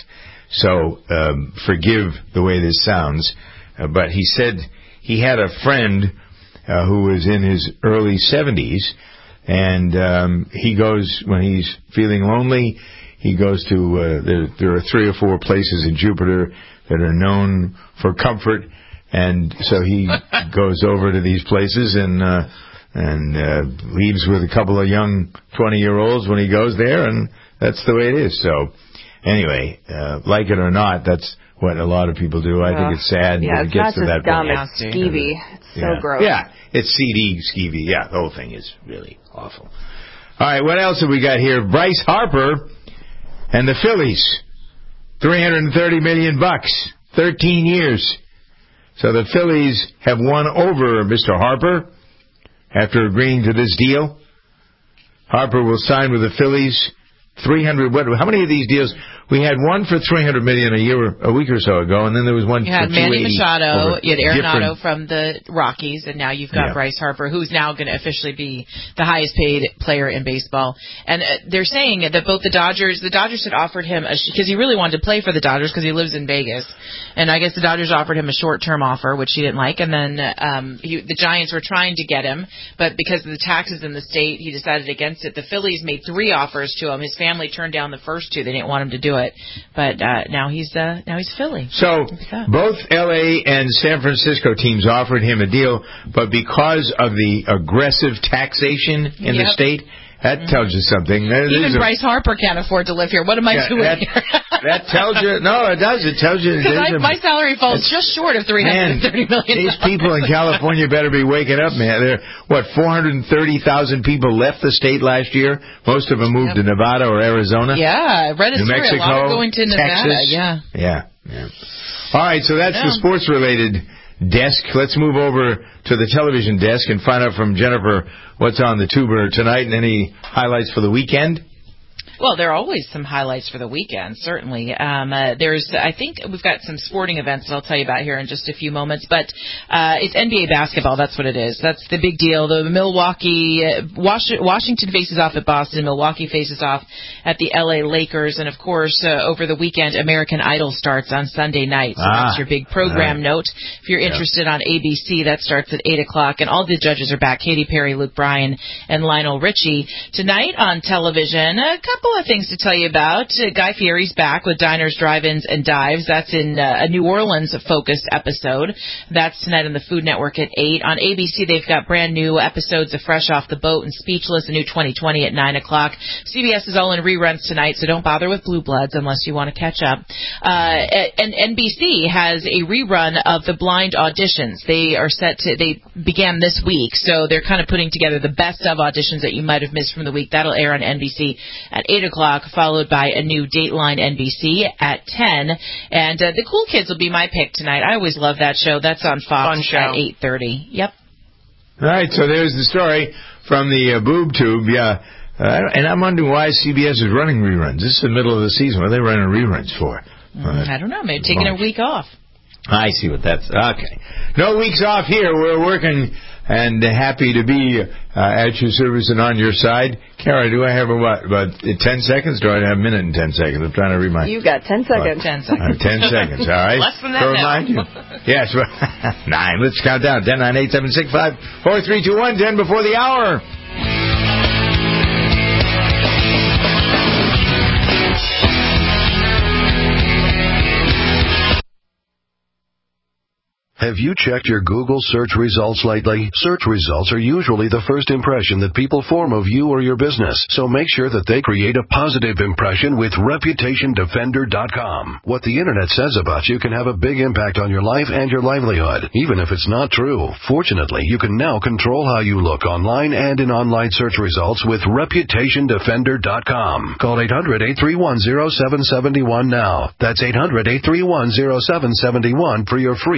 So um, forgive the way this sounds. Uh, but he said he had a friend uh, who was in his early seventies, and um, he goes, when he's feeling lonely, he goes to, uh, there, there are three or four places in Jupiter that are known for comfort, and so he goes over to these places and uh, and uh, leaves with a couple of young twenty-year-olds when he goes there, and that's the way it is. So anyway, uh, like it or not, that's what a lot of people do. I uh, think it's sad yeah, that it gets to that dumb, point. it's skeevy. It's so yeah. gross. Yeah, it's C D skeevy. Yeah, the whole thing is really awful. All right, what else have we got here? Bryce Harper and the Phillies, three hundred thirty million bucks, thirteen years. So the Phillies have won over Mister Harper after agreeing to this deal. Harper will sign with the Phillies. three hundred. What? How many of these deals? We had one for three hundred million a year, a week or so ago, and then there was one. You for had Manny Machado, you had Arenado different... from the Rockies, and now you've got yeah. Bryce Harper, who's now going to officially be the highest paid player in baseball. And uh, they're saying that both the Dodgers, the Dodgers had offered him because he really wanted to play for the Dodgers because he lives in Vegas, and I guess the Dodgers offered him a short-term offer, which he didn't like, and then um, he, the Giants were trying to get him, but because of the taxes in the state, he decided against it. The Phillies made three offers to him. His family turned down the first two; they didn't want him to do it, but uh, now he's uh, now he's Philly. So both L A and San Francisco teams offered him a deal, but because of the aggressive taxation in yep. the state, that mm-hmm. tells you something. There, Even a, Bryce Harper can't afford to live here. What am I yeah, doing that, here? That tells you. No, it does. It tells you. Because my salary falls just short of three hundred thirty million dollars. These people in California better be waking up, man. There, what, four hundred thirty thousand people left the state last year. Most of them moved yep. to Nevada or Arizona. Yeah, I read a New story. Mexico, a lot of going to Nevada. Texas. Yeah. Yeah. Yeah. All right, so that's yeah. the sports-related desk. Let's move over to the television desk and find out from Jennifer what's on the tuber tonight and any highlights for the weekend. Well, there are always some highlights for the weekend, certainly. Um, uh, there's, I think we've got some sporting events that I'll tell you about here in just a few moments, but uh, it's N B A basketball. That's what it is. That's the big deal. The Milwaukee, uh, Was- Washington faces off at Boston. Milwaukee faces off at the L A Lakers. And, of course, uh, over the weekend, American Idol starts on Sunday night. So ah, that's your big program right. note. If you're yeah. interested on A B C, that starts at eight o'clock. And all the judges are back. Katy Perry, Luke Bryan, and Lionel Richie. Tonight on television, a couple of things to tell you about. Uh, Guy Fieri's back with Diners, Drive-Ins, and Dives. That's in uh, a New Orleans-focused episode. That's tonight on the Food Network at eight. On A B C, they've got brand new episodes of Fresh Off the Boat and Speechless, a new twenty twenty at nine o'clock. C B S is all in reruns tonight, so don't bother with Blue Bloods unless you want to catch up. Uh, and N B C has a rerun of the blind auditions. They are set to, they began this week, so they're kind of putting together the best of auditions that you might have missed from the week. That'll air on N B C at eight o'clock, followed by a new Dateline N B C at ten. And uh, The Cool Kids will be my pick tonight. I always love that show. That's on Fox at eight thirty. Yep. All right, so there's the story from the uh, boob tube. Yeah, uh, and I'm wondering why C B S is running reruns. This is the middle of the season. What are they running reruns for? Uh, I don't know. Maybe taking a week off. I see what that's... Okay. No weeks off here. We're working and happy to be uh, at your service and on your side. Kara, do I have a, what, about ten seconds? Do I have a minute and ten seconds? I'm trying to read my... You got ten seconds. Uh, ten seconds. Uh, ten seconds, all right? Less than that to now. Remind you. Yes. Nine. Let's count down. ten, nine, eight, seven, six, five, four, three, two, one. ten before the hour. Have you checked your Google search results lately? Search results are usually the first impression that people form of you or your business, so make sure that they create a positive impression with Reputation Defender dot com. What the Internet says about you can have a big impact on your life and your livelihood, even if it's not true. Fortunately, you can now control how you look online and in online search results with Reputation Defender dot com. Call eight hundred, eight three one, zero seven seven one now. That's eight hundred, eight three one, zero seven seven one for your free Reputation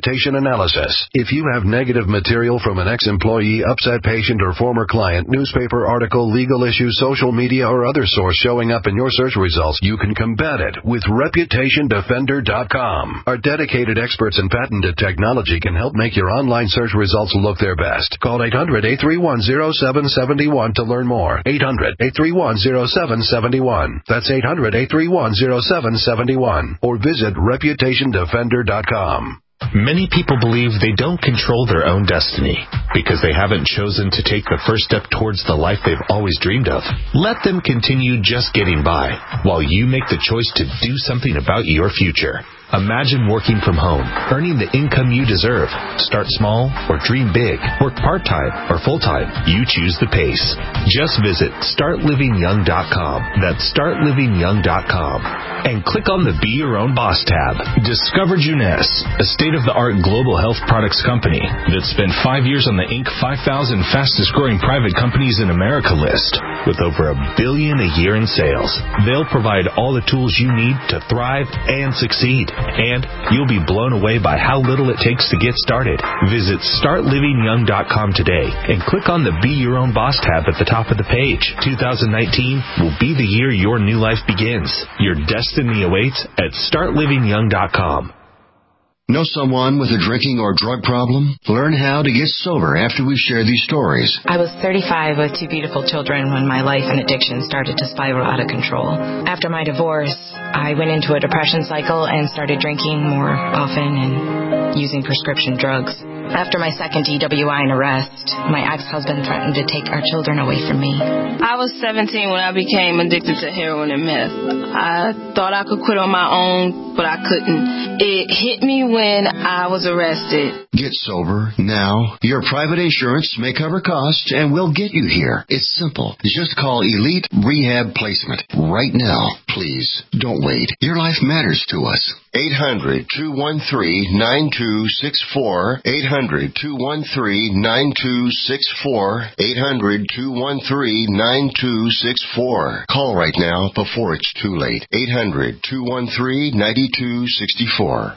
reputation analysis. If you have negative material from an ex-employee, upset patient, or former client, newspaper article, legal issue, social media, or other source showing up in your search results, you can combat it with reputation defender dot com. Our dedicated experts in patented technology can help make your online search results look their best. Call eight hundred, eight three one, zero seven seven one to learn more. eight hundred, eight three one, zero seven seven one. That's eight hundred, eight three one, zero seven seven one. Or visit reputation defender dot com. Many people believe they don't control their own destiny because they haven't chosen to take the first step towards the life they've always dreamed of. Let them continue just getting by while you make the choice to do something about your future. Imagine working from home, earning the income you deserve. Start small or dream big. Work part-time or full-time. You choose the pace. Just visit start living young dot com. That's start living young dot com. And click on the Be Your Own Boss tab. Discover Juness, a state-of-the-art global health products company that spent five years on the Inc five thousand fastest-growing private companies in America list with over a billion a year in sales. They'll provide all the tools you need to thrive and succeed. And you'll be blown away by how little it takes to get started. Visit start living young dot com today and click on the Be Your Own Boss tab at the top of the page. two thousand nineteen will be the year your new life begins. Your destiny awaits at start living young dot com. Know someone with a drinking or drug problem? Learn how to get sober after we share these stories. I was thirty-five with two beautiful children when my life and addiction started to spiral out of control. After my divorce, I went into a depression cycle and started drinking more often and using prescription drugs. After my second D W I and arrest, my ex-husband threatened to take our children away from me. I was seventeen when I became addicted to heroin and meth. I thought I could quit on my own, but I couldn't. It hit me when I was arrested. Get sober now. Your private insurance may cover costs and we'll get you here. It's simple. Just call Elite Rehab Placement right now. Please, don't wait. Your life matters to us. eight hundred, two one three, nine two six four. eight hundred, two one three, nine two six four. eight hundred, two one three, nine two six four. Call right now before it's too late. eight hundred, two one three, nine two six four.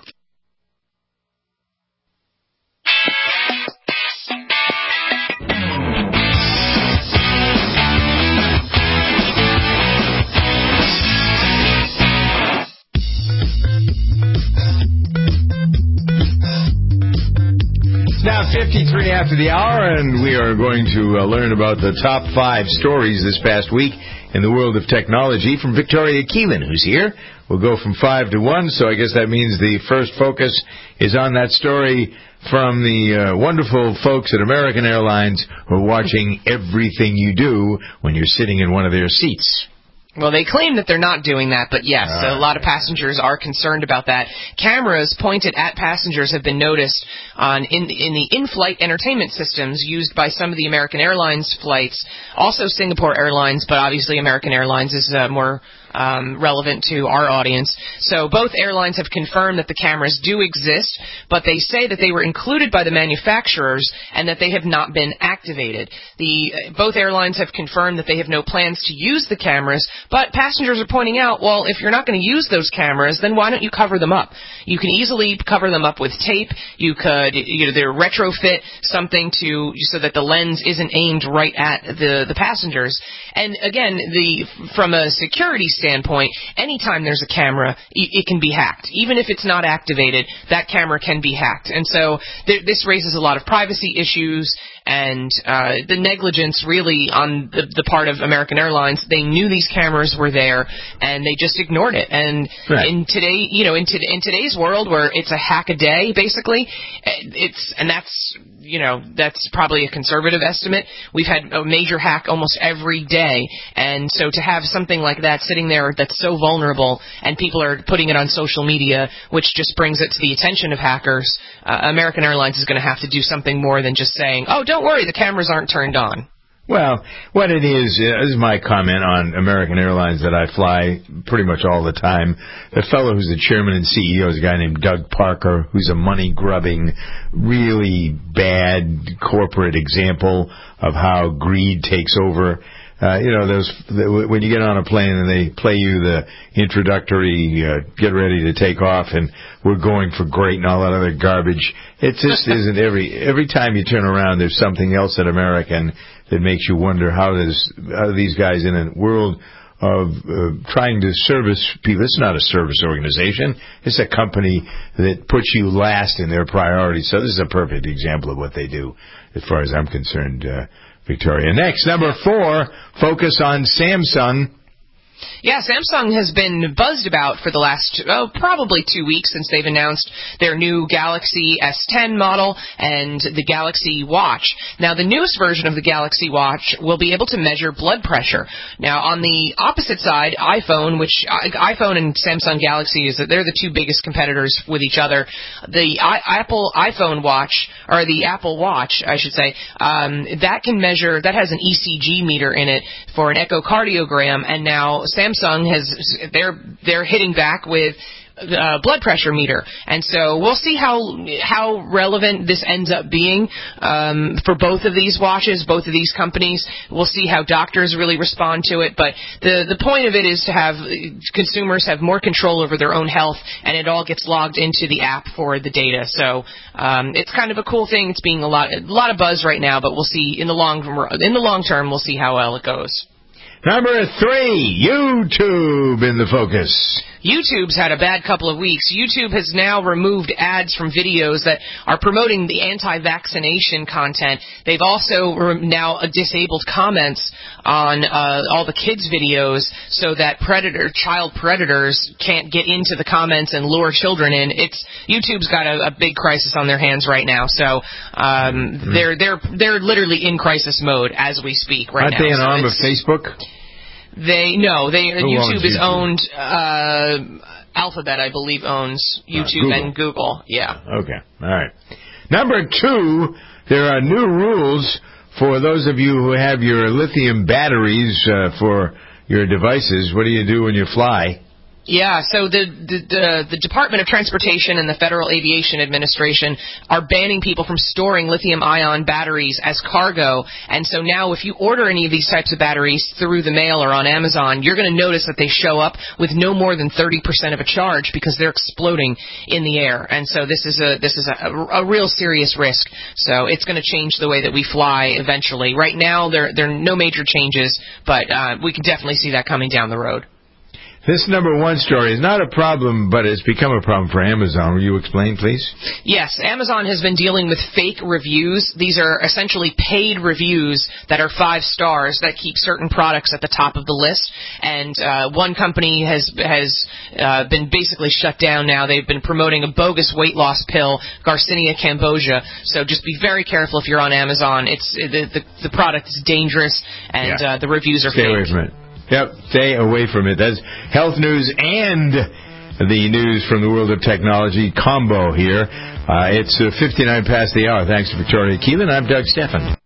Now fifty-three after the hour, and we are going to uh, learn about the top five stories this past week in the world of technology from Victoria Keelan, who's here. We'll go from five to one, so I guess that means the first focus is on that story from the uh, wonderful folks at American Airlines who are watching everything you do when you're sitting in one of their seats. Well, they claim that they're not doing that, but yes, uh, a lot of passengers are concerned about that. Cameras pointed at passengers have been noticed on in, in the in-flight entertainment systems used by some of the American Airlines flights, also Singapore Airlines, but obviously American Airlines is uh, more Um, relevant to our audience. So both airlines have confirmed that the cameras do exist, but they say that they were included by the manufacturers and that they have not been activated. The uh, both airlines have confirmed that they have no plans to use the cameras, but passengers are pointing out, well, if you're not going to use those cameras, then why don't you cover them up? You can easily cover them up with tape. You could, you know, they're retrofit something to so that the lens isn't aimed right at the the passengers. And again, the from a security standpoint, standpoint, anytime there's a camera, it can be hacked. Even if it's not activated, that camera can be hacked. And so th- this raises a lot of privacy issues and uh, the negligence really on the, the part of American Airlines. They knew these cameras were there and they just ignored it. And right. in today, you know, in, to, in today's world where it's a hack a day, basically, it's and that's you know that's probably a conservative estimate. We've had a major hack almost every day, and so to have something like that sitting there that's so vulnerable, and people are putting it on social media, which just brings it to the attention of hackers, uh, American Airlines is going to have to do something more than just saying, "Oh, don't worry, the cameras aren't turned on." Well, what it is, uh, this is my comment on American Airlines that I fly pretty much all the time. The fellow who's the chairman and C E O is a guy named Doug Parker, who's a money-grubbing, really bad corporate example of how greed takes over. Uh, you know, those the, when you get on a plane and they play you the introductory, uh, get ready to take off, and we're going for great and all that other garbage. It just isn't every every time you turn around, there's something else at American that makes you wonder how does how do these guys in a world of uh, trying to service people. It's not a service organization. It's a company that puts you last in their priorities. So this is a perfect example of what they do, as far as I'm concerned, uh, Victoria. Next, number four, focus on Samsung. Yeah, Samsung has been buzzed about for the last, oh, probably two weeks since they've announced their new Galaxy S ten model and the Galaxy Watch. Now, the newest version of the Galaxy Watch will be able to measure blood pressure. Now, on the opposite side, iPhone, which uh, iPhone and Samsung Galaxy, is that they're the two biggest competitors with each other. The I, Apple iPhone Watch, or the Apple Watch, I should say, um, that can measure, that has an E C G meter in it for an echocardiogram, and now Samsung has, they're, they're hitting back with uh, blood pressure meter. And so we'll see how, how relevant this ends up being, um, for both of these watches, both of these companies. We'll see how doctors really respond to it. But the, the point of it is to have consumers have more control over their own health, and it all gets logged into the app for the data. So, um, it's kind of a cool thing. It's being a lot, a lot of buzz right now, but we'll see in the long, in the long term, we'll see how well it goes. Number three, YouTube in the focus. YouTube's had a bad couple of weeks. YouTube has now removed ads from videos that are promoting the anti-vaccination content. They've also re- now disabled comments on uh, all the kids' videos so that predator, child predators can't get into the comments and lure children in. It's YouTube's got a, a big crisis on their hands right now. So um, mm-hmm. they're they're they're literally in crisis mode as we speak right Aren't now. Aren't they an so arm of Facebook? They no, they Who YouTube is YouTube? owned. Uh, Alphabet, I believe, owns YouTube uh, Google. and Google. Yeah. Okay. All right. Number two, there are new rules for those of you who have your lithium batteries uh, for your devices. What do you do when you fly? Yeah, so the, the the the Department of Transportation and the Federal Aviation Administration are banning people from storing lithium-ion batteries as cargo. And so now if you order any of these types of batteries through the mail or on Amazon, you're going to notice that they show up with no more than thirty percent of a charge because they're exploding in the air. And so this is a this is a, a real serious risk. So it's going to change the way that we fly eventually. Right now, there there are no major changes, but uh, we can definitely see that coming down the road. This number one story is not a problem, but it's become a problem for Amazon. Will you explain, please? Yes, Amazon has been dealing with fake reviews. These are essentially paid reviews that are five stars that keep certain products at the top of the list. And uh, one company has has uh, been basically shut down now. They've been promoting a bogus weight loss pill, Garcinia cambogia. So just be very careful if you're on Amazon. It's the the, the product is dangerous, and yeah. uh, the reviews are Stay fake. Stay away from it. Yep, stay away from it. That's health news and the news from the world of technology combo here. Uh, it's uh, fifty-nine past the hour. Thanks to Victoria Keelan. I'm Doug Steffen.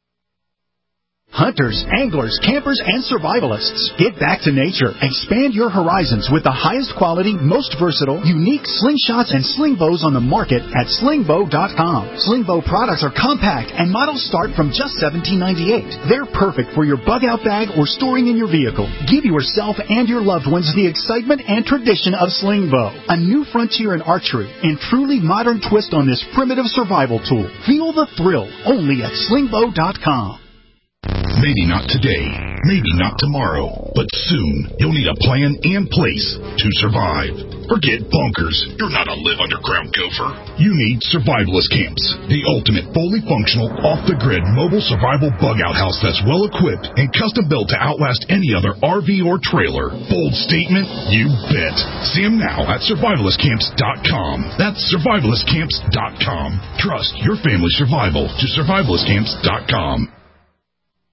Hunters, anglers, campers, and survivalists. Get back to nature. Expand your horizons with the highest quality, most versatile, unique slingshots and sling bows on the market at sling bow dot com. Sling bow products are compact and models start from just seventeen ninety-eight. They're perfect for your bug-out bag or storing in your vehicle. Give yourself and your loved ones the excitement and tradition of sling bow. A new frontier in archery and truly modern twist on this primitive survival tool. Feel the thrill only at sling bow dot com. Maybe not today, maybe not tomorrow, but soon you'll need a plan and place to survive. Forget bunkers. You're not a live underground gopher. You need Survivalist Camps, the ultimate fully functional, off-the-grid mobile survival bug-out house that's well-equipped and custom-built to outlast any other R V or trailer. Bold statement? You bet. See them now at survivalist camps dot com. That's survivalist camps dot com. Trust your family's survival to survivalist camps dot com.